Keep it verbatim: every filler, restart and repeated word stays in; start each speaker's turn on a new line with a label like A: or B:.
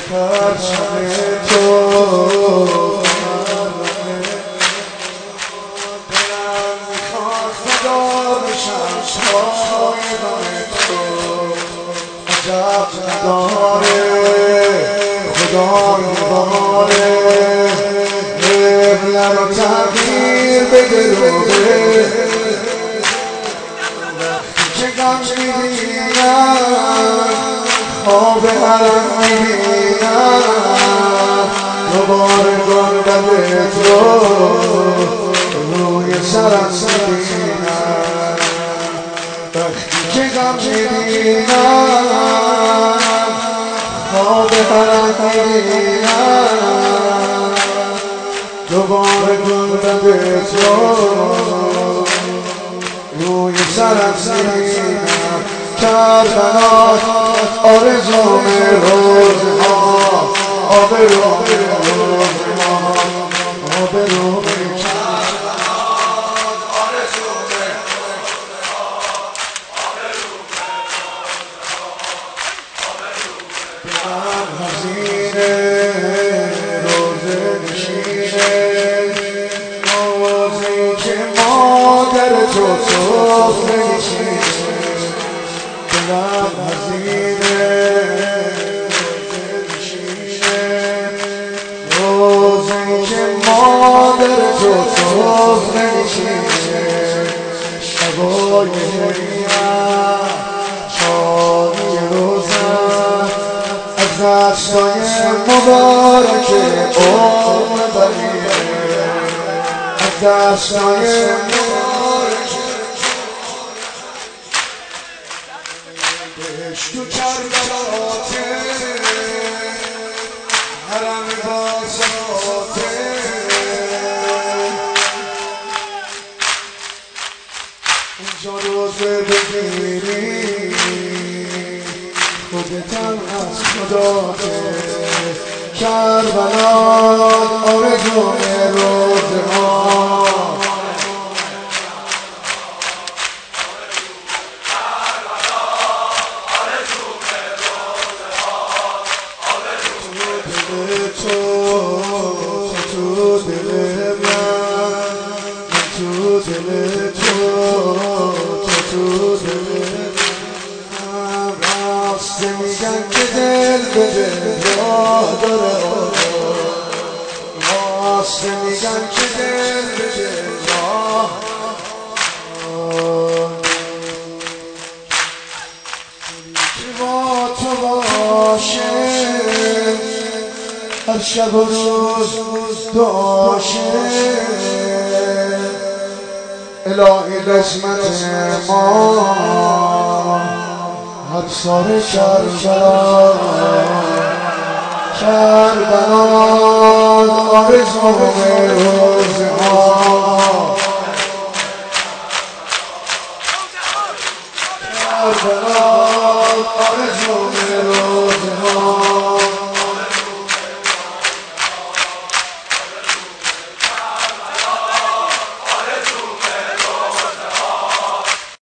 A: پرچم تو دلم میخواد فدا بشم پایگاه تو عجب نداره خدا نگاره قبله رو تغییر بده رو به وقتی که غم میبینم خواب حرم میبینم دوباره گنبد تو روی سرم میبینم وقتی که غم میبینم خواب حرم میبینم دوباره گنبد تو روی سرم میبینم کربلا آرزوم روزها آبروم روزها آبروم کربلا آرزوم روزها آبروم دلم حزینه روزه نشینه روزی که مادر تو سفره نشینه دلم حزینه نشینه روزی که مادر تو سفره نشینه شبای هریم چاری روزم از دستای مبارک عمر بقیه از دستای مبارک تو کربلاته حرم بازاته اینجا روزه بگیری خودتم از خداته کربلا آرزوم روزها تو تو دل من تو دل تو تو تو دل من راست میگن که دل به دل راه داره راست میگن که دل به دل راه که با تو باشه هر شب و روز دعاشه الهی قسمت ما هر سال کربلا کربلا آرزوم روزها